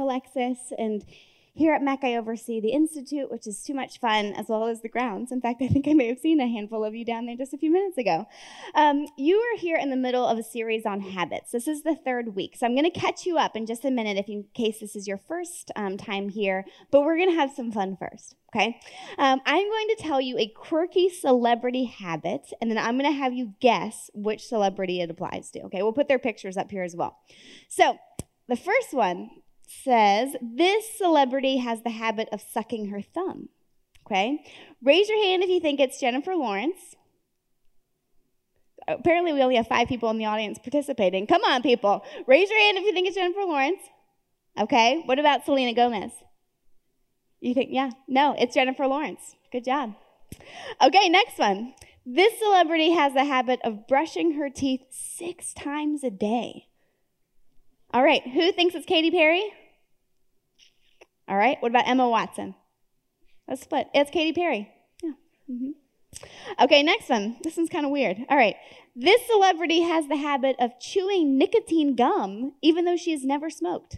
Alexis, and here at MEC, I oversee the Institute, which is too much fun, as well as the grounds. In fact, I think I may have seen a handful of you down there just a few minutes ago. You are here in the middle of a series on habits. This is the third week, so I'm going to catch you up in just a minute in case this is your first time here, but we're going to have some fun first, okay? I'm going to tell you a quirky celebrity habit, and then I'm going to have you guess which celebrity it applies to, okay? We'll put their pictures up here as well. So the first one says, this celebrity has the habit of sucking her thumb, okay? Raise your hand if you think it's Jennifer Lawrence. Apparently, we only have 5 people in the audience participating. Come on, people. Raise your hand if you think it's Jennifer Lawrence. Okay, what about Selena Gomez? You think, yeah, no, it's Jennifer Lawrence. Good job. Okay, next one. This celebrity has the habit of brushing her teeth 6 times a day. All right, who thinks it's Katy Perry? All right, what about Emma Watson? Let's split. It's Katy Perry. Yeah. Mm-hmm. Okay, next one. This one's kind of weird. All right, this celebrity has the habit of chewing nicotine gum even though she has never smoked.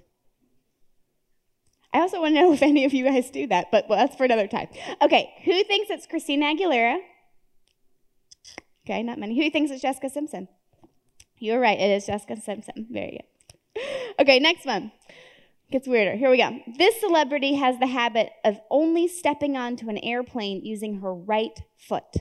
I also want to know if any of you guys do that, but well, that's for another time. Okay, who thinks it's Christina Aguilera? Okay, not many. Who thinks it's Jessica Simpson? You're right, it is Jessica Simpson. Very good. Okay, next one. Gets weirder. Here we go. This celebrity has the habit of only stepping onto an airplane using her right foot.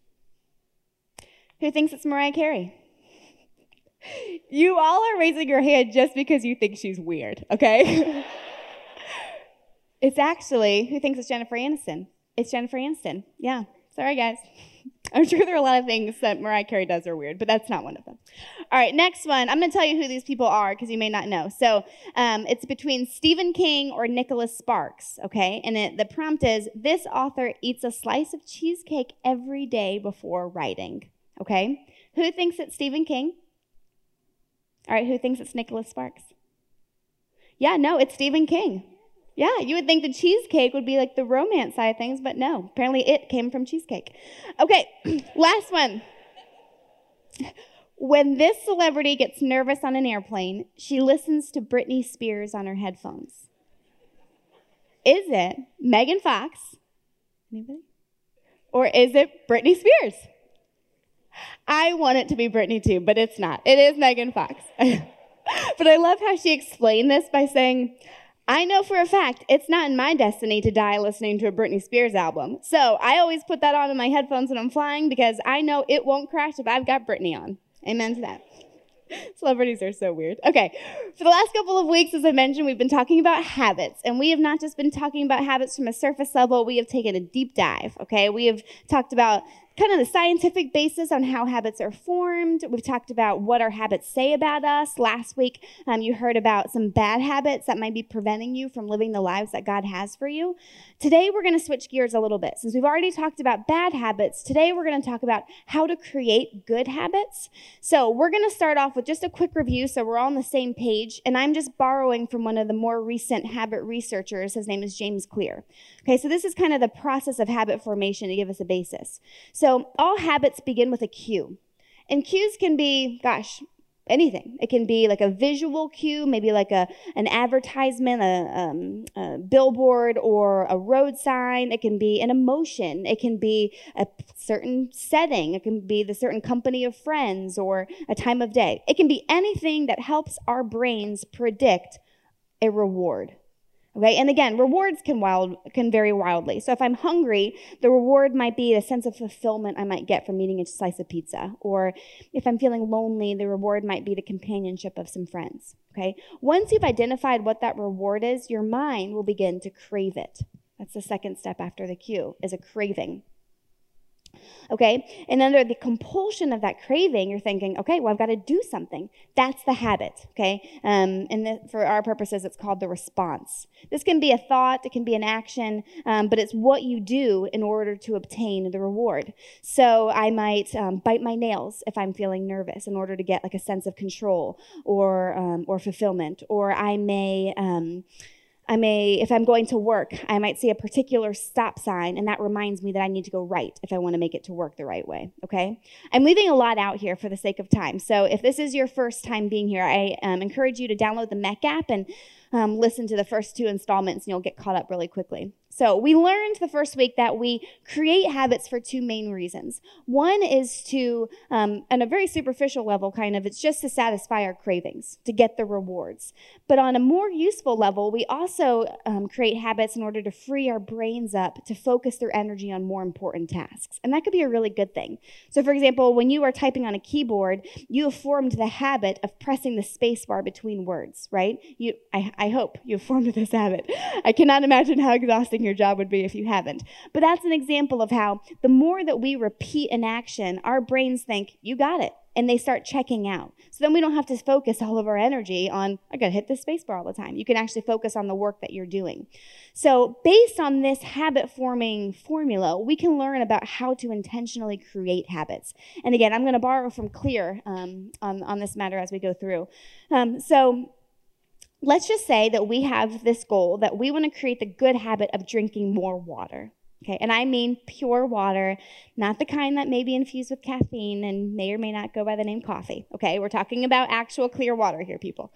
Who thinks it's Mariah Carey? You all are raising your hand just because you think she's weird, okay? It's actually, who thinks it's Jennifer Aniston? It's Jennifer Aniston. Yeah. Sorry, guys. I'm sure there are a lot of things that Mariah Carey does are weird, but that's not one of them. All right, next one. I'm going to tell you who these people are because you may not know. So it's between Stephen King or Nicholas Sparks, okay? And the prompt is, this author eats a slice of cheesecake every day before writing, okay? Who thinks it's Stephen King? All right, who thinks it's Nicholas Sparks? Yeah, no, it's Stephen King. Yeah, you would think the cheesecake would be like the romance side of things, but no. Apparently it came from cheesecake. Okay, last one. When this celebrity gets nervous on an airplane, she listens to Britney Spears on her headphones. Is it Megan Fox? Anybody? Or is it Britney Spears? I want it to be Britney too, but it's not. It is Megan Fox. But I love how she explained this by saying, I know for a fact it's not in my destiny to die listening to a Britney Spears album. So I always put that on in my headphones when I'm flying because I know it won't crash if I've got Britney on. Amen to that. Celebrities are so weird. Okay, for the last couple of weeks, as I mentioned, we've been talking about habits. And we have not just been talking about habits from a surface level. We have taken a deep dive, okay? We have talked about kind of the scientific basis on how habits are formed. We've talked about what our habits say about us. Last week, you heard about some bad habits that might be preventing you from living the lives that God has for you. Today, we're going to switch gears a little bit. Since we've already talked about bad habits, today we're going to talk about how to create good habits. So we're going to start off with just a quick review so we're all on the same page. And I'm just borrowing from one of the more recent habit researchers. His name is James Clear. Okay, so this is kind of the process of habit formation to give us a basis. So all habits begin with a cue. And cues can be, anything. It can be like a visual cue, maybe like an advertisement, a billboard, or a road sign. It can be an emotion. It can be a certain setting. It can be the certain company of friends or a time of day. It can be anything that helps our brains predict a reward. Okay, and again, rewards can vary wildly. So if I'm hungry, the reward might be a sense of fulfillment I might get from eating a slice of pizza. Or if I'm feeling lonely, the reward might be the companionship of some friends. Okay, once you've identified what that reward is, your mind will begin to crave it. That's the second step after the cue, is a craving. Okay, and under the compulsion of that craving, you're thinking, okay, well, I've got to do something. That's the habit, okay? For our purposes, it's called the response. This can be a thought, it can be an action, but it's what you do in order to obtain the reward. So I might bite my nails if I'm feeling nervous in order to get like a sense of control or fulfillment. Or I may, if I'm going to work, I might see a particular stop sign, and that reminds me that I need to go right if I want to make it to work the right way, okay? I'm leaving a lot out here for the sake of time. So if this is your first time being here, I encourage you to download the MEC app, and listen to the first 2 installments and you'll get caught up really quickly. So we learned the first week that we create habits for 2 main reasons. One is to, on a very superficial level it's just to satisfy our cravings, to get the rewards. But on a more useful level, we also create habits in order to free our brains up to focus their energy on more important tasks. And that could be a really good thing. So for example, when you are typing on a keyboard, you have formed the habit of pressing the space bar between words, right? I hope you have formed this habit. I cannot imagine how exhausting your job would be if you haven't. But that's an example of how the more that we repeat an action, our brains think, you got it, and they start checking out. So then we don't have to focus all of our energy on, I got to hit the space bar all the time. You can actually focus on the work that you're doing. So based on this habit-forming formula, we can learn about how to intentionally create habits. And again, I'm going to borrow from Clear on this matter as we go through. So let's just say that we have this goal that we want to create the good habit of drinking more water. Okay, and I mean pure water, not the kind that may be infused with caffeine and may or may not go by the name coffee. Okay, we're talking about actual clear water here, people.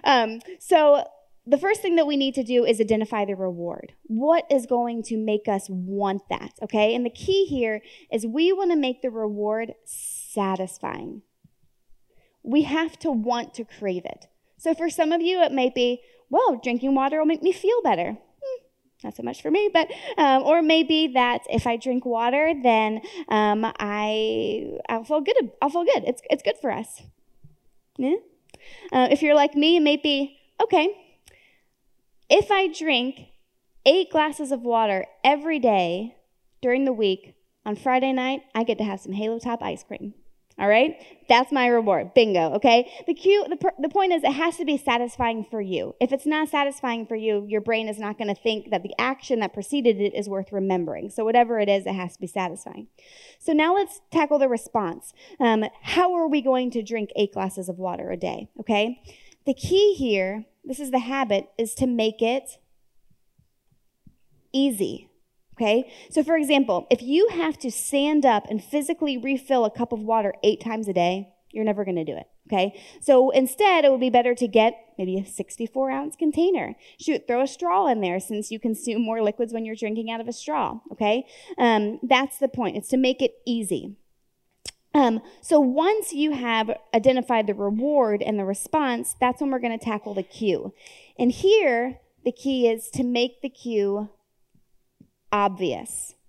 So the first thing that we need to do is identify the reward. What is going to make us want that? Okay, and the key here is we want to make the reward satisfying. We have to want to crave it. So for some of you, it might be, well, drinking water will make me feel better. Not so much for me, but or maybe that if I drink water, then I'll feel good. I'll feel good. It's good for us. Yeah. If you're like me, it may be okay. If I drink 8 glasses of water every day during the week, on Friday night, I get to have some Halo Top ice cream. All right? That's my reward. Bingo, okay? The point is it has to be satisfying for you. If it's not satisfying for you, your brain is not going to think that the action that preceded it is worth remembering. So whatever it is, it has to be satisfying. So now let's tackle the response. How are we going to drink 8 glasses of water a day, okay? The key here, this is the habit, is to make it easy. Okay, so for example, if you have to stand up and physically refill a cup of water 8 times a day, you're never going to do it. Okay, so instead it would be better to get maybe a 64-ounce container. Throw a straw in there since you consume more liquids when you're drinking out of a straw. Okay, that's the point. It's to make it easy. So once you have identified the reward and the response, that's when we're going to tackle the cue. And here, the key is to make the cue obvious.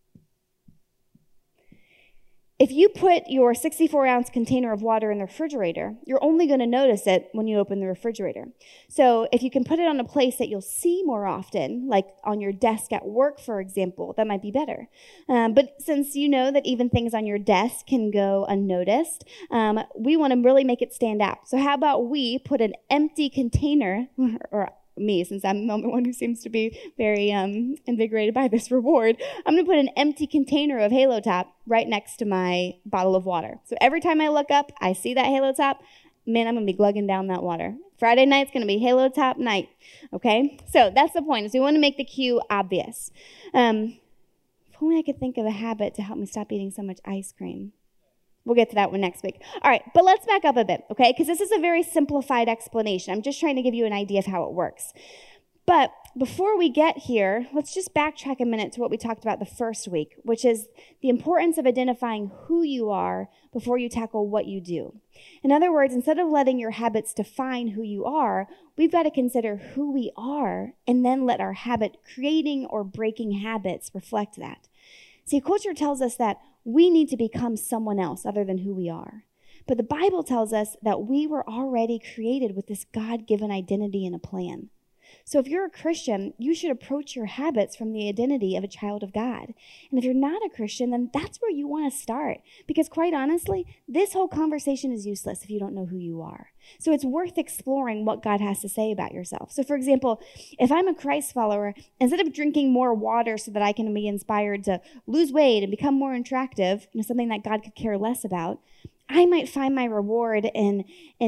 If you put your 64-ounce container of water in the refrigerator, you're only going to notice it when you open the refrigerator. So if you can put it on a place that you'll see more often, like on your desk at work, for example, that might be better. But since you know that even things on your desk can go unnoticed, we want to really make it stand out. So how about we put an empty container, or me, since I'm the only one who seems to be very invigorated by this reward, I'm going to put an empty container of Halo Top right next to my bottle of water. So every time I look up, I see that Halo Top, man, I'm going to be glugging down that water. Friday night's going to be Halo Top night, okay? So that's the point, is we want to make the cue obvious. If only I could think of a habit to help me stop eating so much ice cream. We'll get to that one next week. All right, but let's back up a bit, okay? Because this is a very simplified explanation. I'm just trying to give you an idea of how it works. But before we get here, let's just backtrack a minute to what we talked about the first week, which is the importance of identifying who you are before you tackle what you do. In other words, instead of letting your habits define who you are, we've got to consider who we are and then let our habit creating or breaking habits reflect that. See, culture tells us that we need to become someone else other than who we are. But the Bible tells us that we were already created with this God-given identity and a plan. So if you're a Christian, you should approach your habits from the identity of a child of God. And if you're not a Christian, then that's where you want to start. Because quite honestly, this whole conversation is useless if you don't know who you are. So it's worth exploring what God has to say about yourself. So for example, if I'm a Christ follower, instead of drinking more water so that I can be inspired to lose weight and become more attractive, something that God could care less about, I might find my reward in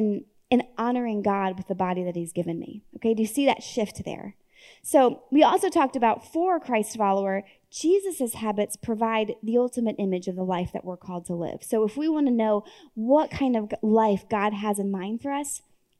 honoring God with the body that he's given me. Okay, do you see that shift there? So we also talked about, for a Christ follower, Jesus' habits provide the ultimate image of the life that we're called to live. So if we want to know what kind of life God has in mind for us,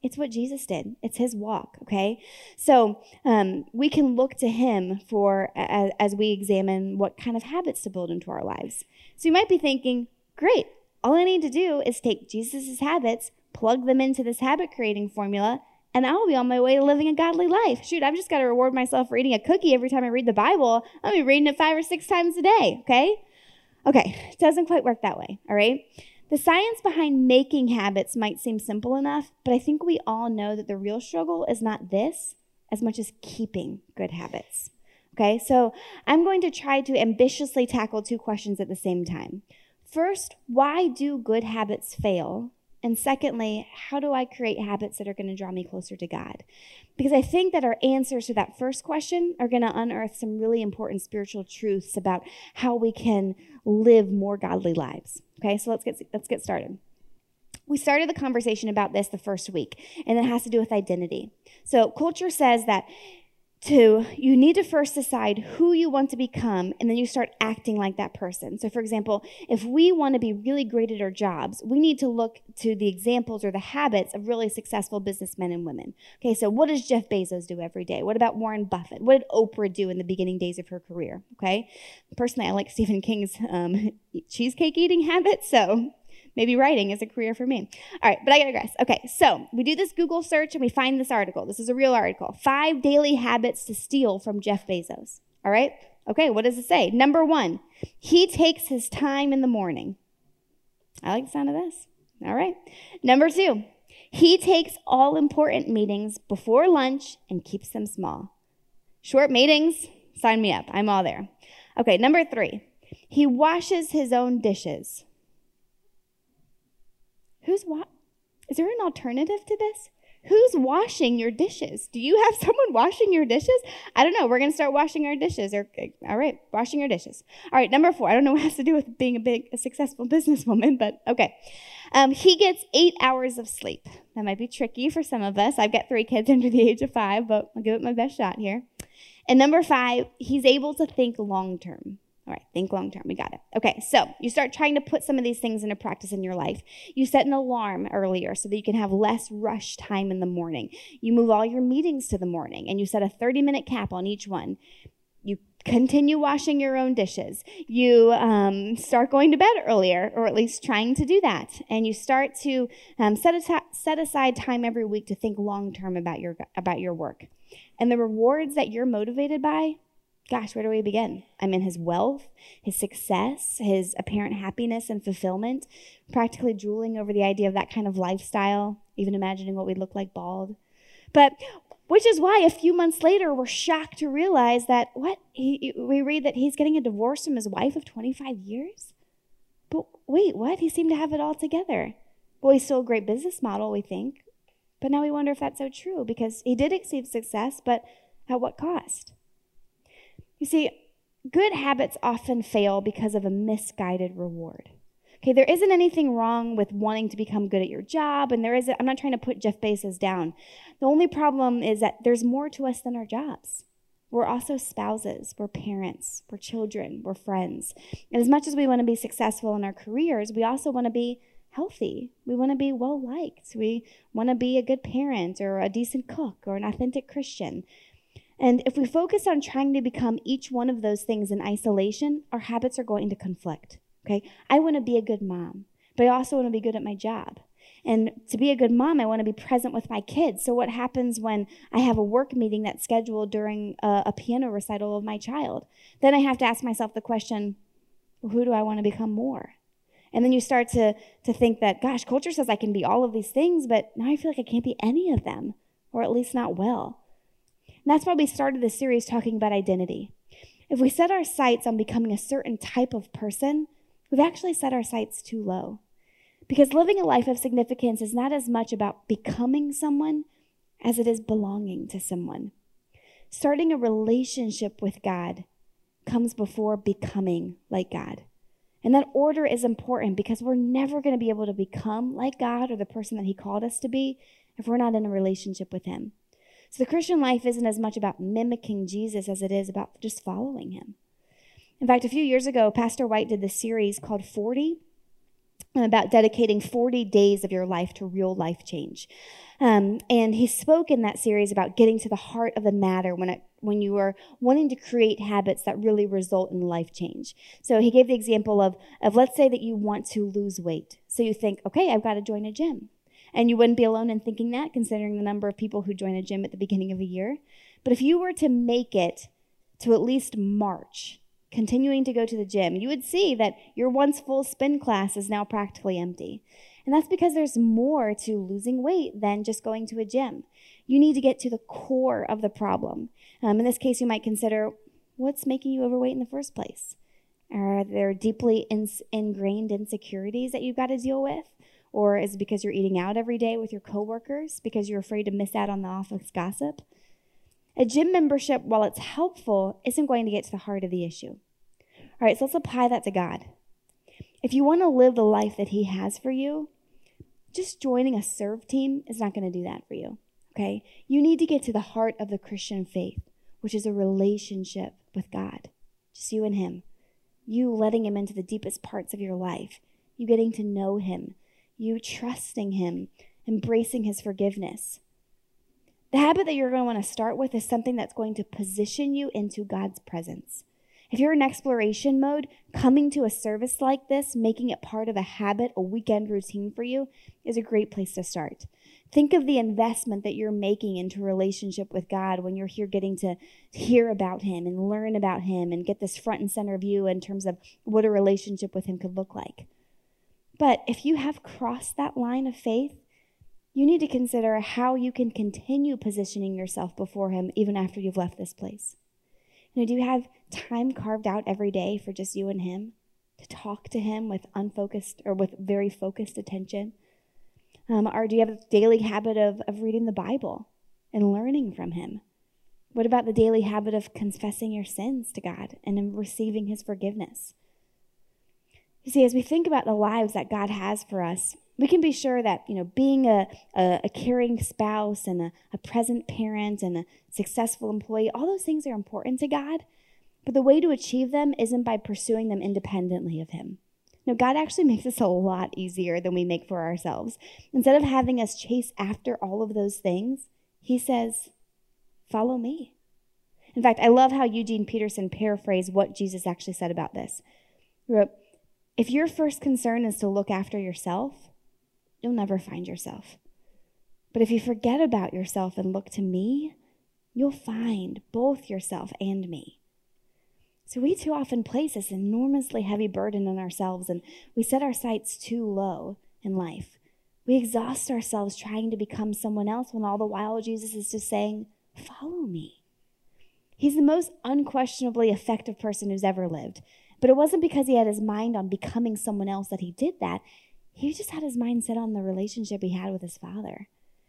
It's what Jesus did. It's his walk, okay? So we can look to him for as we examine what kind of habits to build into our lives. So you might be thinking, great, all I need to do is take Jesus' habits, plug them into this habit-creating formula, and I'll be on my way to living a godly life. Shoot, I've just got to reward myself for eating a cookie every time I read the Bible. I'll be reading it 5 or 6 times a day, okay? Okay, it doesn't quite work that way, all right? The science behind making habits might seem simple enough, but I think we all know that the real struggle is not this as much as keeping good habits. Okay, so I'm going to try to ambitiously tackle 2 questions at the same time. First, why do good habits fail? And secondly, how do I create habits that are going to draw me closer to God? Because I think that our answers to that first question are going to unearth some really important spiritual truths about how we can live more godly lives. Okay, so let's get started. We started the conversation about this the first week, and it has to do with identity. So culture says that you need to first decide who you want to become, and then you start acting like that person. So for example, if we want to be really great at our jobs, we need to look to the examples or the habits of really successful businessmen and women. Okay, so what does Jeff Bezos do every day? What about Warren Buffett? What did Oprah do in the beginning days of her career? Okay, personally, I like Stephen King's cheesecake eating habits, so maybe writing is a career for me. All right, but I digress. Okay, so we do this Google search and we find this article. This is a real article. 5 daily habits to steal from Jeff Bezos. All right? Okay, what does it say? Number 1, he takes his time in the morning. I like the sound of this. All right. Number 2, he takes all important meetings before lunch and keeps them small. Short meetings, sign me up. I'm all there. Okay, number 3, he washes his own dishes. Is there an alternative to this? Who's washing your dishes? Do you have someone washing your dishes? I don't know. We're going to start washing our dishes. All right, washing your dishes. All right, number 4. I don't know what it has to do with being a successful businesswoman, but okay. He gets 8 hours of sleep. That might be tricky for some of us. I've got 3 kids under the age of 5, but I'll give it my best shot here. And number 5, he's able to think long term. All right, think long term. We got it. Okay, so you start trying to put some of these things into practice in your life. You set an alarm earlier so that you can have less rush time in the morning. You move all your meetings to the morning, and you set a 30-minute cap on each one. You continue washing your own dishes. You start going to bed earlier, or at least trying to do that. And you start to set aside time every week to think long term about your work. And the rewards that you're motivated by, gosh, where do we begin? I mean, his wealth, his success, his apparent happiness and fulfillment, practically drooling over the idea of that kind of lifestyle, even imagining what we'd look like bald. But which is why a few months later, we're shocked to realize that, we read that he's getting a divorce from his wife of 25 years? But wait, what? He seemed to have it all together. Well, he's still a great business model, we think. But now we wonder if that's so true, because he did achieve success, but at what cost? You see, good habits often fail because of a misguided reward. Okay, there isn't anything wrong with wanting to become good at your job, and I'm not trying to put Jeff Bezos down. The only problem is that there's more to us than our jobs. We're also spouses, we're parents, we're children, we're friends. And as much as we want to be successful in our careers, we also want to be healthy. We want to be well-liked. We want to be a good parent or a decent cook or an authentic Christian. And if we focus on trying to become each one of those things in isolation, our habits are going to conflict, okay? I want to be a good mom, but I also want to be good at my job. And to be a good mom, I want to be present with my kids. So what happens when I have a work meeting that's scheduled during a piano recital of my child? Then I have to ask myself the question, well, who do I want to become more? And then you start to think that, gosh, culture says I can be all of these things, but now I feel like I can't be any of them, or at least not well. And that's why we started this series talking about identity. If we set our sights on becoming a certain type of person, we've actually set our sights too low. Because living a life of significance is not as much about becoming someone as it is belonging to someone. Starting a relationship with God comes before becoming like God. And that order is important because we're never going to be able to become like God or the person that he called us to be if we're not in a relationship with him. So the Christian life isn't as much about mimicking Jesus as it is about just following him. In fact, a few years ago, Pastor White did this series called 40. about dedicating 40 days of your life to real life change. And he spoke in that series about getting to the heart of the matter when you are wanting to create habits that really result in life change. So he gave the example of let's say that you want to lose weight. So you think, okay, I've got to join a gym. And you wouldn't be alone in thinking that, considering the number of people who join a gym at the beginning of a year. But if you were to make it to at least March, continuing to go to the gym, you would see that your once full spin class is now practically empty. And that's because there's more to losing weight than just going to a gym. You need to get to the core of the problem. In this case, you might consider, what's making you overweight in the first place? Are there deeply ingrained insecurities that you've got to deal with? Or is it because you're eating out every day with your coworkers because you're afraid to miss out on the office gossip? A gym membership, while it's helpful, isn't going to get to the heart of the issue. All right, so let's apply that to God. If you want to live the life that he has for you, just joining a serve team is not going to do that for you, okay? You need to get to the heart of the Christian faith, which is a relationship with God. Just you and him. You letting him into the deepest parts of your life. You getting to know him. You trusting him, embracing his forgiveness. The habit that you're going to want to start with is something that's going to position you into God's presence. If you're in exploration mode, coming to a service like this, making it part of a habit, a weekend routine for you, is a great place to start. Think of the investment that you're making into a relationship with God when you're here getting to hear about him and learn about him and get this front and center view in terms of what a relationship with him could look like. But if you have crossed that line of faith, you need to consider how you can continue positioning yourself before him even after you've left this place. Do you have time carved out every day for just you and him to talk to him with unfocused or with very focused attention? Or do you have a daily habit of reading the Bible and learning from him? What about the daily habit of confessing your sins to God and receiving his forgiveness? You see, as we think about the lives that God has for us, we can be sure that, being a caring spouse and a present parent and a successful employee, all those things are important to God. But the way to achieve them isn't by pursuing them independently of him. No, God actually makes this a lot easier than we make for ourselves. Instead of having us chase after all of those things, he says, follow me. In fact, I love how Eugene Peterson paraphrased what Jesus actually said about this. He wrote, if your first concern is to look after yourself, you'll never find yourself. But if you forget about yourself and look to me, you'll find both yourself and me. So we too often place this enormously heavy burden on ourselves, and we set our sights too low in life. We exhaust ourselves trying to become someone else when all the while Jesus is just saying, follow me. He's the most unquestionably effective person who's ever lived. But it wasn't because he had his mind on becoming someone else that he did that. He just had his mind set on the relationship he had with his Father.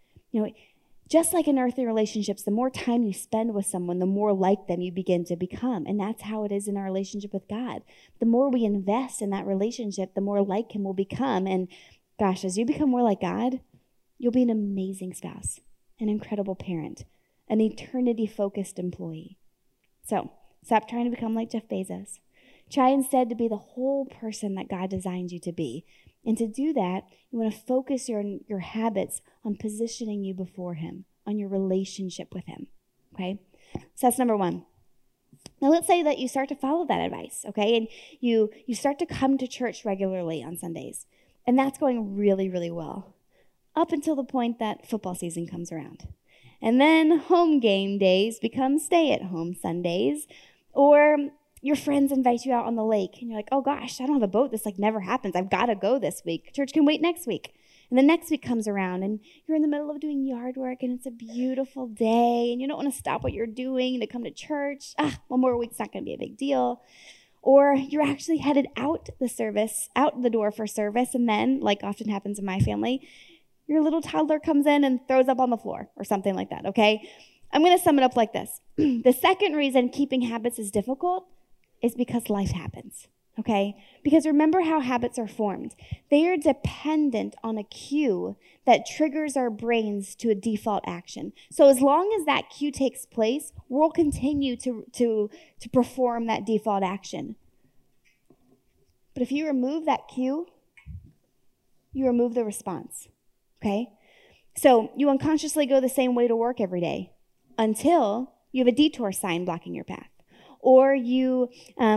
Just like in earthly relationships, the more time you spend with someone, the more like them you begin to become. And that's how it is in our relationship with God. The more we invest in that relationship, the more like him we'll become. And gosh, as you become more like God, you'll be an amazing spouse, an incredible parent, an eternity-focused employee. So stop trying to become like Jeff Bezos. Try instead to be the whole person that God designed you to be. And to do that, you want to focus your habits on positioning you before him, on your relationship with him, okay? So that's number one. Now let's say that you start to follow that advice, okay? And you start to come to church regularly on Sundays. And that's going really, really well, up until the point that football season comes around. And then home game days become stay-at-home Sundays, or your friends invite you out on the lake, and you're like, oh gosh, I don't have a boat. This never happens. I've got to go this week. Church can wait next week. And the next week comes around, and you're in the middle of doing yard work, and it's a beautiful day, and you don't want to stop what you're doing to come to church. One more week's not going to be a big deal. Or you're actually headed out the door for service, and then, like often happens in my family, your little toddler comes in and throws up on the floor or something like that, okay? I'm going to sum it up like this. The second reason keeping habits is difficult is because life happens, okay? Because remember how habits are formed. They are dependent on a cue that triggers our brains to a default action. So as long as that cue takes place, we'll continue to perform that default action. But if you remove that cue, you remove the response, okay? So you unconsciously go the same way to work every day until you have a detour sign blocking your path. Or you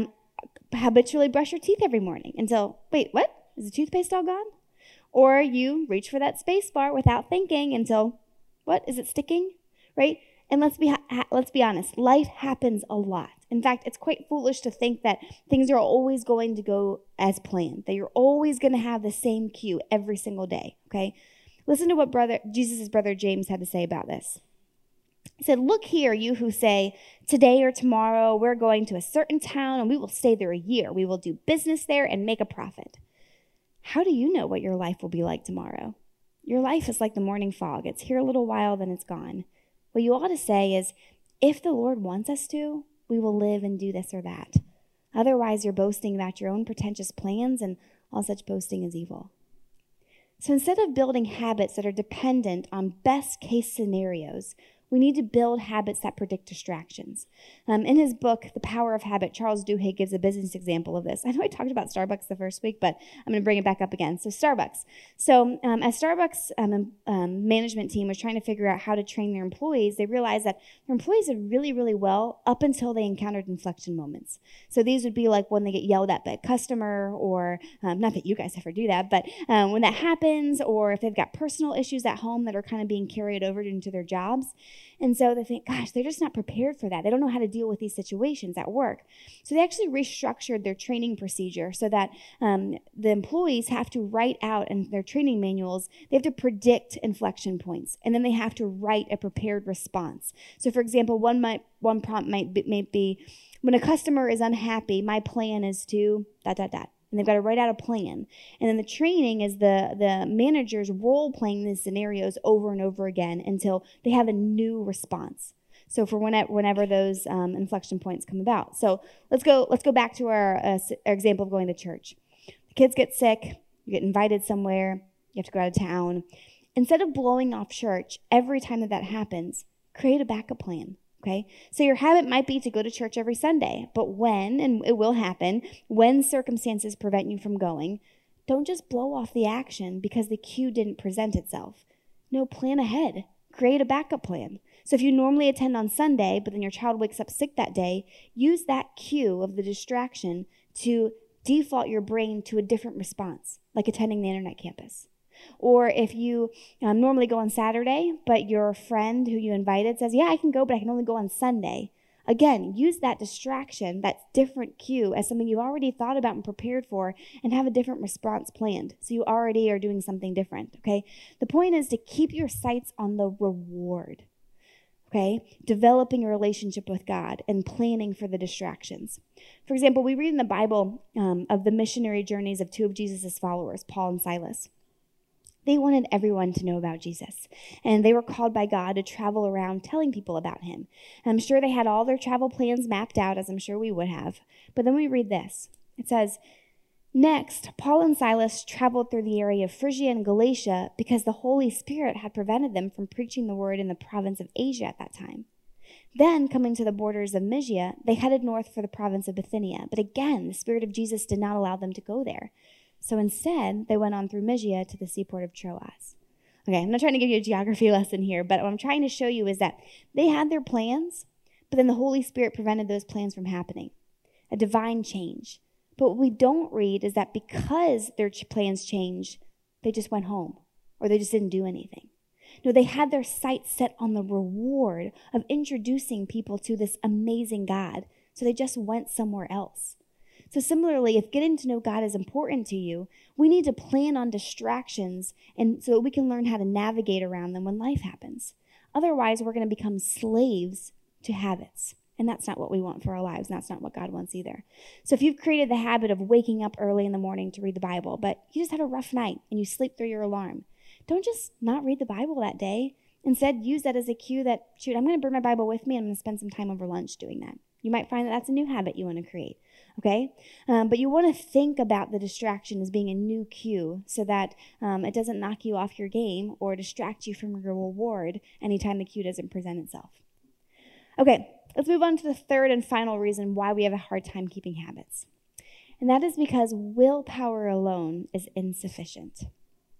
habitually brush your teeth every morning until, wait, what? Is the toothpaste all gone? Or you reach for that space bar without thinking until, what? Is it sticking? Right? And let's be honest, life happens a lot. In fact, it's quite foolish to think that things are always going to go as planned, that you're always going to have the same cue every single day, okay? Listen to what Jesus' brother James had to say about this. He said, "Look here, you who say, today or tomorrow we're going to a certain town and we will stay there a year. We will do business there and make a profit. How do you know what your life will be like tomorrow? Your life is like the morning fog. It's here a little while, then it's gone. What you ought to say is, if the Lord wants us to, we will live and do this or that. Otherwise, you're boasting about your own pretentious plans, and all such boasting is evil." So instead of building habits that are dependent on best case scenarios, we need to build habits that predict distractions. In his book, The Power of Habit, Charles Duhigg gives a business example of this. I know I talked about Starbucks the first week, but I'm going to bring it back up again. So Starbucks. As Starbucks management team was trying to figure out how to train their employees, they realized that their employees did really, really well up until they encountered inflection moments. So these would be like when they get yelled at by a customer, or not that you guys ever do that, but when that happens, or if they've got personal issues at home that are kind of being carried over into their jobs. And so they think, gosh, they're just not prepared for that. They don't know how to deal with these situations at work. So they actually restructured their training procedure so that the employees have to write out in their training manuals, they have to predict inflection points, and then they have to write a prepared response. So for example, one prompt might be, when a customer is unhappy, my plan is to ... And they've got to write out a plan. And then the training is the managers role-playing these scenarios over and over again until they have a new response. So for whenever those inflection points come about. So let's go back to our example of going to church. The kids get sick. You get invited somewhere. You have to go out of town. Instead of blowing off church every time that happens, create a backup plan. Okay, so your habit might be to go to church every Sunday, but and it will happen, when circumstances prevent you from going, don't just blow off the action because the cue didn't present itself. No, plan ahead. Create a backup plan. So if you normally attend on Sunday, but then your child wakes up sick that day, use that cue of the distraction to default your brain to a different response, like attending the internet campus. Or if you normally go on Saturday, but your friend who you invited says, yeah, I can go, but I can only go on Sunday. Again, use that distraction, that different cue, as something you already thought about and prepared for, and have a different response planned. So you already are doing something different, okay? The point is to keep your sights on the reward, okay? Developing a relationship with God and planning for the distractions. For example, we read in the Bible of the missionary journeys of two of Jesus' followers, Paul and Silas. They wanted everyone to know about Jesus, and they were called by God to travel around telling people about him. And I'm sure they had all their travel plans mapped out, as I'm sure we would have. But then we read this. It says, "Next, Paul and Silas traveled through the area of Phrygia and Galatia because the Holy Spirit had prevented them from preaching the word in the province of Asia at that time. Then, coming to the borders of Mysia, they headed north for the province of Bithynia. But again, the Spirit of Jesus did not allow them to go there. So instead, they went on through Mysia to the seaport of Troas." Okay, I'm not trying to give you a geography lesson here, but what I'm trying to show you is that they had their plans, but then the Holy Spirit prevented those plans from happening. A divine change. But what we don't read is that because their plans changed, they just went home, or they just didn't do anything. No, they had their sights set on the reward of introducing people to this amazing God, so they just went somewhere else. So similarly, if getting to know God is important to you, we need to plan on distractions and so that we can learn how to navigate around them when life happens. Otherwise, we're going to become slaves to habits. And that's not what we want for our lives, and that's not what God wants either. So if you've created the habit of waking up early in the morning to read the Bible, but you just had a rough night and you sleep through your alarm, don't just not read the Bible that day. Instead, use that as a cue that, shoot, I'm going to bring my Bible with me and I'm going to spend some time over lunch doing that. You might find that that's a new habit you want to create, okay? But you want to think about the distraction as being a new cue so that it doesn't knock you off your game or distract you from your reward anytime the cue doesn't present itself. Okay, let's move on to the third and final reason why we have a hard time keeping habits. And that is because willpower alone is insufficient.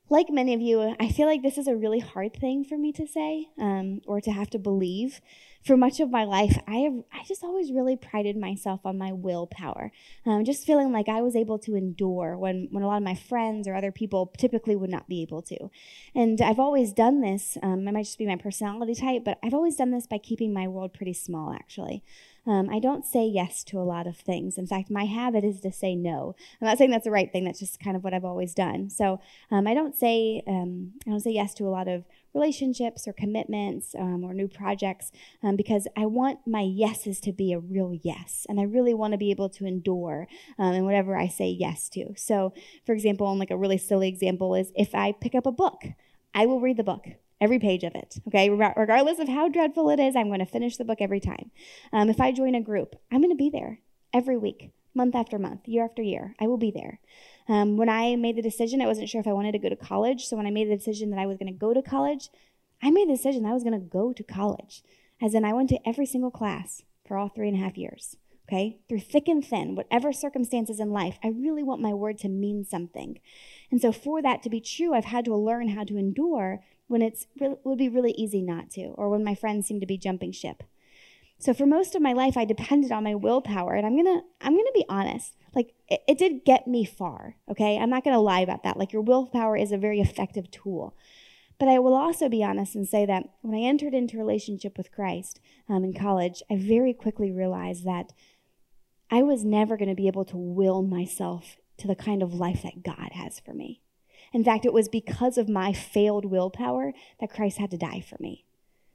Like many of you, I feel like this is a really hard thing for me to say or to have to believe. For much of my life, I just always really prided myself on my willpower, just feeling like I was able to endure when a lot of my friends or other people typically would not be able to. And I've always done this. It might just be my personality type, but I've always done this by keeping my world pretty small, actually. I don't say yes to a lot of things. In fact, my habit is to say no. I'm not saying that's the right thing. That's just kind of what I've always done. So I don't say yes to a lot of relationships or commitments or new projects because I want my yeses to be a real yes, and I really want to be able to endure in whatever I say yes to. So, for example, and like a really silly example is if I pick up a book, I will read the book. Every page of it, okay? Regardless of how dreadful it is, I'm going to finish the book every time. If I join a group, I'm going to be there every week, month after month, year after year. I will be there. When I made the decision, I wasn't sure if I wanted to go to college. So when I made the decision that I was going to go to college, I made the decision that I was going to go to college. As in, I went to every single class for all 3.5 years. Okay, through thick and thin, whatever circumstances in life, I really want my word to mean something. And so for that to be true, I've had to learn how to endure when it would be really easy not to, or when my friends seem to be jumping ship. So for most of my life, I depended on my willpower, and I'm gonna be honest. Like it did get me far. Okay, I'm not gonna lie about that. Like your willpower is a very effective tool. But I will also be honest and say that when I entered into a relationship with Christ in college, I very quickly realized that I was never going to be able to will myself to the kind of life that God has for me. In fact, it was because of my failed willpower that Christ had to die for me.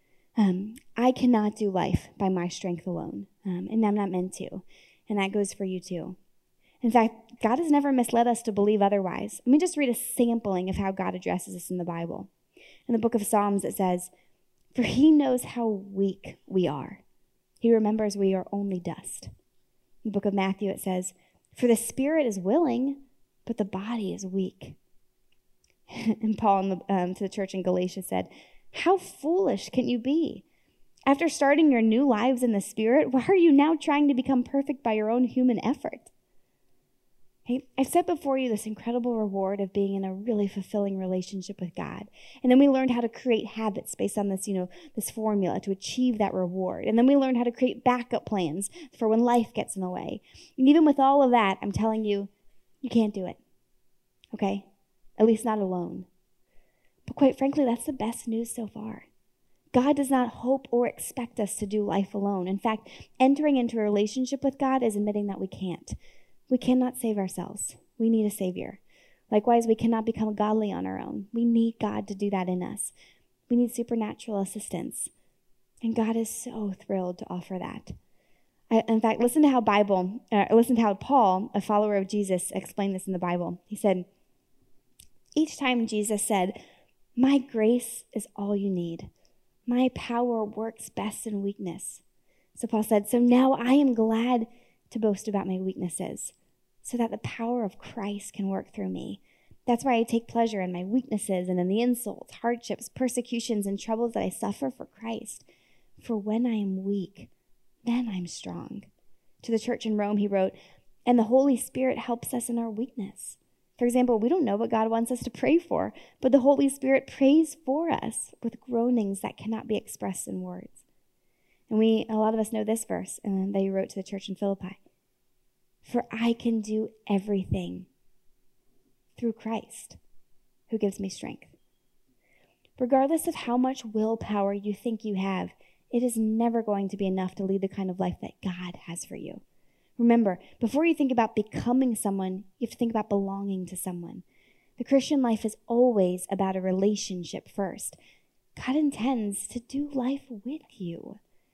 I cannot do life by my strength alone, and I'm not meant to, and that goes for you too. In fact, God has never misled us to believe otherwise. Let me just read a sampling of how God addresses us in the Bible. In the book of Psalms, it says, "For he knows how weak we are. He remembers we are only dust." In the book of Matthew, it says, "For the spirit is willing, but the body is weak." And Paul to the church in Galatia said, "How foolish can you be? After starting your new lives in the Spirit, why are you now trying to become perfect by your own human effort?" Hey, I've set before you this incredible reward of being in a really fulfilling relationship with God. And then we learned how to create habits based on this, this formula to achieve that reward. And then we learned how to create backup plans for when life gets in the way. And even with all of that, I'm telling you, you can't do it. Okay? At least not alone. But quite frankly, that's the best news so far. God does not hope or expect us to do life alone. In fact, entering into a relationship with God is admitting that we can't. We cannot save ourselves. We need a Savior. Likewise, we cannot become godly on our own. We need God to do that in us. We need supernatural assistance. And God is so thrilled to offer that. In fact, listen to how Paul, a follower of Jesus, explained this in the Bible. He said, each time Jesus said, "My grace is all you need. My power works best in weakness." So Paul said, "So now I am glad to boast about my weaknesses, so that the power of Christ can work through me. That's why I take pleasure in my weaknesses and in the insults, hardships, persecutions, and troubles that I suffer for Christ. For when I am weak, then I'm strong." To the church in Rome, he wrote, "And the Holy Spirit helps us in our weakness." For example, we don't know what God wants us to pray for, but the Holy Spirit prays for us with groanings that cannot be expressed in words. And a lot of us know this verse that he wrote to the church in Philippi. "For I can do everything through Christ who gives me strength." Regardless of how much willpower you think you have, it is never going to be enough to lead the kind of life that God has for you. Remember, before you think about becoming someone, you have to think about belonging to someone. The Christian life is always about a relationship first. God intends to do life with you.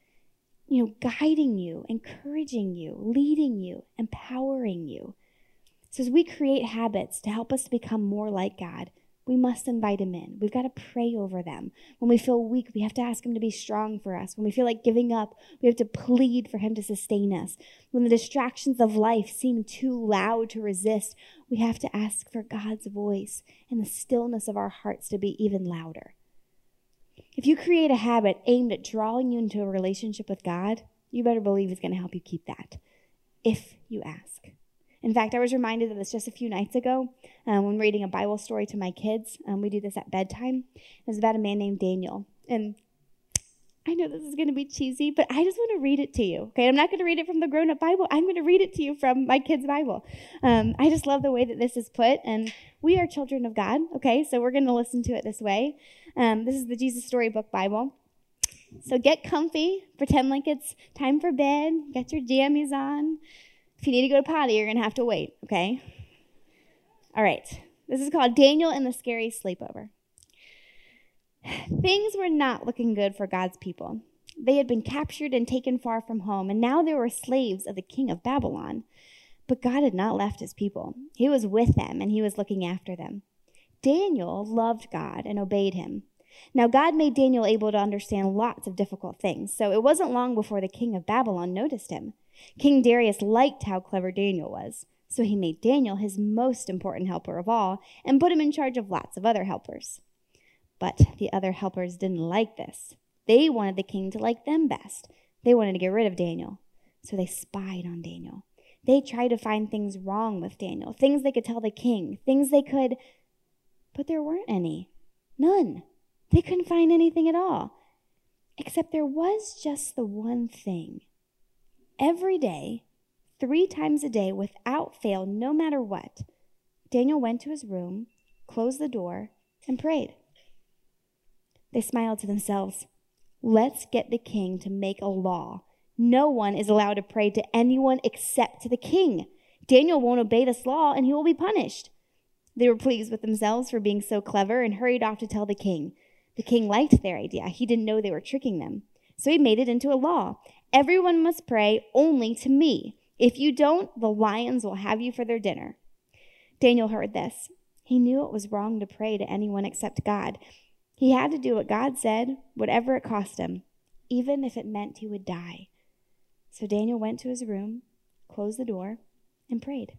Guiding you, encouraging you, leading you, empowering you. So as we create habits to help us to become more like God, we must invite him in. We've got to pray over them. When we feel weak, we have to ask him to be strong for us. When we feel like giving up, we have to plead for him to sustain us. When the distractions of life seem too loud to resist, we have to ask for God's voice and the stillness of our hearts to be even louder. If you create a habit aimed at drawing you into a relationship with God, you better believe he's going to help you keep that, if you ask. In fact, I was reminded of this just a few nights ago when reading a Bible story to my kids. We do this at bedtime. It was about a man named Daniel. And I know this is going to be cheesy, but I just want to read it to you. Okay, I'm not going to read it from the grown-up Bible. I'm going to read it to you from my kids' Bible. I just love the way that this is put, and we are children of God. Okay, so we're going to listen to it this way. This is the Jesus Storybook Bible. So get comfy, pretend like it's time for bed, get your jammies on. If you need to go to potty, you're going to have to wait. Okay. All right. This is called Daniel and the Scary Sleepover. Things were not looking good for God's people. They had been captured and taken far from home, and now they were slaves of the king of Babylon. But God had not left his people. He was with them, and he was looking after them. Daniel loved God and obeyed him. Now, God made Daniel able to understand lots of difficult things, so it wasn't long before the king of Babylon noticed him. King Darius liked how clever Daniel was, so he made Daniel his most important helper of all and put him in charge of lots of other helpers. But the other helpers didn't like this. They wanted the king to like them best. They wanted to get rid of Daniel. So they spied on Daniel. They tried to find things wrong with Daniel, things they could tell the king, things they could, but there weren't any. None. They couldn't find anything at all. Except there was just the one thing. Every day, 3 times a day, without fail, no matter what, Daniel went to his room, closed the door, and prayed. They smiled to themselves. Let's get the king to make a law. No one is allowed to pray to anyone except to the king. Daniel won't obey this law, and he will be punished. They were pleased with themselves for being so clever and hurried off to tell the king. The king liked their idea. He didn't know they were tricking them. So he made it into a law. Everyone must pray only to me. If you don't, the lions will have you for their dinner. Daniel heard this. He knew it was wrong to pray to anyone except God. He had to do what God said, whatever it cost him, even if it meant he would die. So Daniel went to his room, closed the door, and prayed.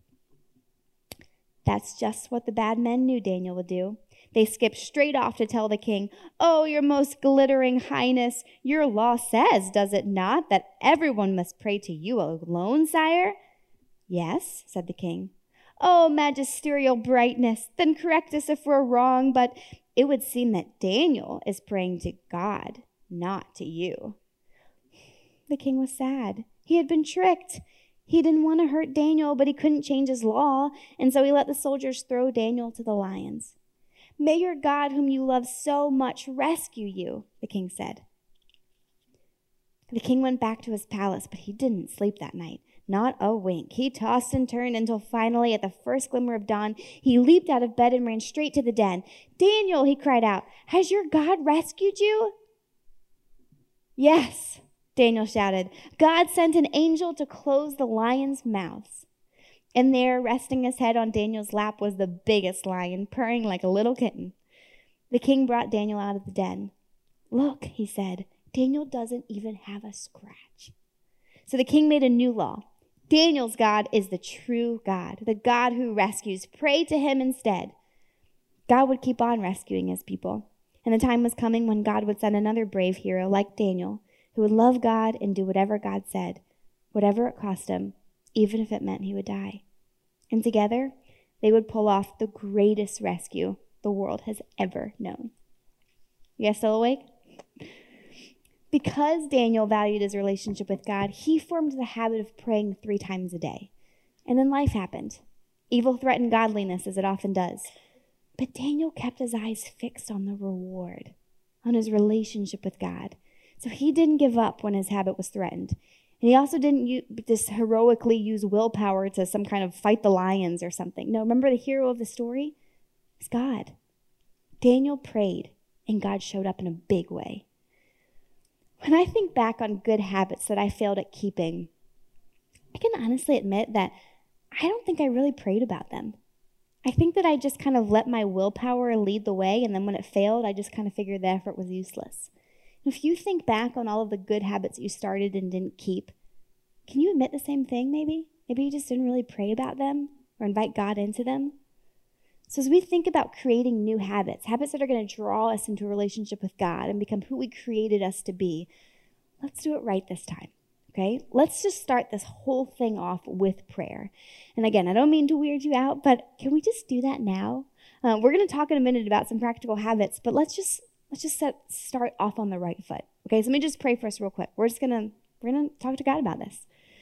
That's just what the bad men knew Daniel would do. They skipped straight off to tell the king, "Oh, your most glittering highness, your law says, does it not, that everyone must pray to you alone, sire?" "Yes," said the king. "Oh, magisterial brightness, then correct us if we're wrong, but it would seem that Daniel is praying to God, not to you." The king was sad. He had been tricked. He didn't want to hurt Daniel, but he couldn't change his law, and so he let the soldiers throw Daniel to the lions. "May your God, whom you love so much, rescue you," the king said. The king went back to his palace, but he didn't sleep that night. Not a wink. He tossed and turned until finally, at the first glimmer of dawn, he leaped out of bed and ran straight to the den. "Daniel," he cried out, "has your God rescued you?" "Yes," Daniel shouted. "God sent an angel to close the lions' mouths." And there, resting his head on Daniel's lap, was the biggest lion, purring like a little kitten. The king brought Daniel out of the den. "Look," he said, "Daniel doesn't even have a scratch." So the king made a new law. Daniel's God is the true God, the God who rescues. Pray to him instead. God would keep on rescuing his people. And the time was coming when God would send another brave hero like Daniel, who would love God and do whatever God said, whatever it cost him, even if it meant he would die. And together, they would pull off the greatest rescue the world has ever known. You guys still awake? Because Daniel valued his relationship with God, he formed the habit of praying 3 times a day. And then life happened. Evil threatened godliness, as it often does. But Daniel kept his eyes fixed on the reward, on his relationship with God. So he didn't give up when his habit was threatened. And he also didn't just heroically use willpower to some kind of fight the lions or something. No, remember the hero of the story? It's God. Daniel prayed, and God showed up in a big way. When I think back on good habits that I failed at keeping, I can honestly admit that I don't think I really prayed about them. I think that I just kind of let my willpower lead the way, and then when it failed, I just kind of figured the effort was useless. If you think back on all of the good habits you started and didn't keep, can you admit the same thing maybe? Maybe you just didn't really pray about them or invite God into them. So as we think about creating new habits, habits that are going to draw us into a relationship with God and become who He created us to be, let's do it right this time, okay? Let's just start this whole thing off with prayer. And again, I don't mean to weird you out, but can we just do that now? We're going to talk in a minute about some practical habits, but let's just start off on the right foot. Okay, so let me just pray for us real quick. We're gonna talk to God about this.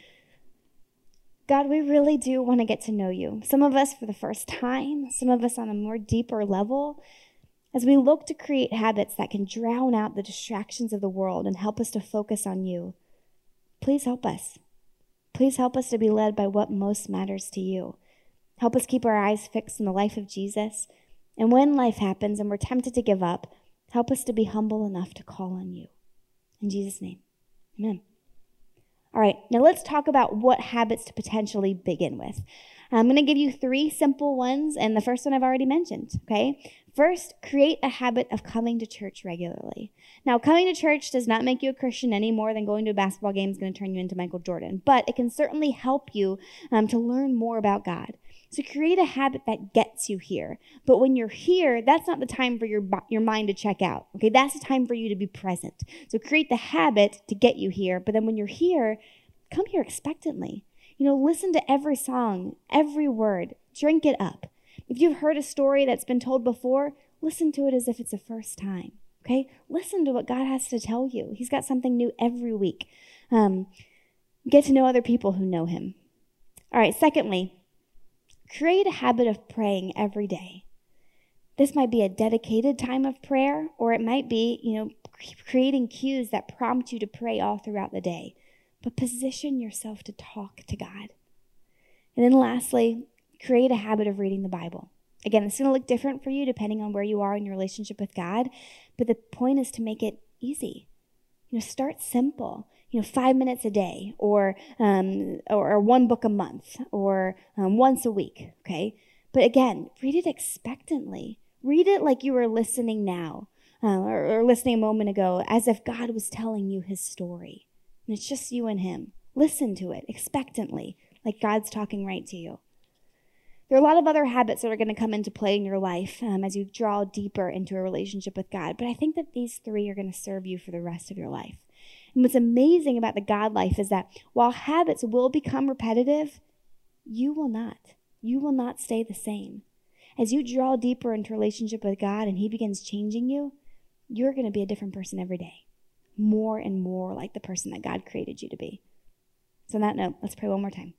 God, we really do want to get to know you. Some of us for the first time, some of us on a more deeper level, as we look to create habits that can drown out the distractions of the world and help us to focus on you. Please help us. Please help us to be led by what most matters to you. Help us keep our eyes fixed on the life of Jesus. And when life happens and we're tempted to give up, help us to be humble enough to call on you. In Jesus' name, amen. All right, now let's talk about what habits to potentially begin with. I'm going to give you 3 simple ones, and the first one I've already mentioned, okay? First, create a habit of coming to church regularly. Now, coming to church does not make you a Christian any more than going to a basketball game is going to turn you into Michael Jordan, but it can certainly help you to learn more about God. So create a habit that gets you here. But when you're here, that's not the time for your mind to check out. Okay, that's the time for you to be present. So create the habit to get you here. But then when you're here, come here expectantly. Listen to every song, every word. Drink it up. If you've heard a story that's been told before, listen to it as if it's the first time. Okay, listen to what God has to tell you. He's got something new every week. Get to know other people who know him. All right, secondly, create a habit of praying every day. This might be a dedicated time of prayer, or it might be, creating cues that prompt you to pray all throughout the day. But position yourself to talk to God. And then lastly, create a habit of reading the Bible. Again, it's going to look different for you depending on where you are in your relationship with God, but the point is to make it easy. Start simple. 5 minutes a day, or 1 book a month, or once a week, okay? But again, read it expectantly. Read it like you were listening now, or listening a moment ago, as if God was telling you his story. And it's just you and him. Listen to it expectantly, like God's talking right to you. There are a lot of other habits that are going to come into play in your life as you draw deeper into a relationship with God, but I think that these 3 are going to serve you for the rest of your life. And what's amazing about the God life is that while habits will become repetitive, you will not. You will not stay the same. As you draw deeper into a relationship with God and he begins changing you, you're going to be a different person every day. More and more like the person that God created you to be. So on that note, let's pray one more time.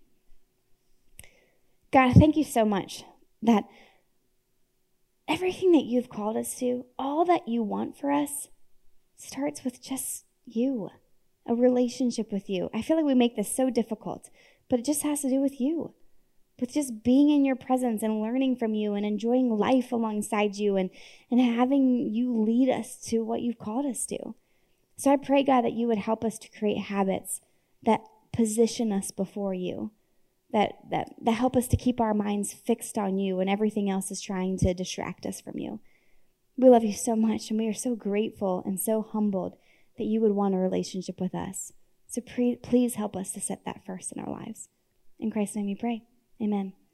God, thank you so much that everything that you've called us to, all that you want for us, starts with just you, a relationship with you. I feel like we make this so difficult, but it just has to do with you, with just being in your presence and learning from you and enjoying life alongside you and having you lead us to what you've called us to. So I pray, God, that you would help us to create habits that position us before you, that help us to keep our minds fixed on you when everything else is trying to distract us from you. We love you so much, and we are so grateful and so humbled that you would want a relationship with us. So please help us to set that first in our lives. In Christ's name we pray. Amen.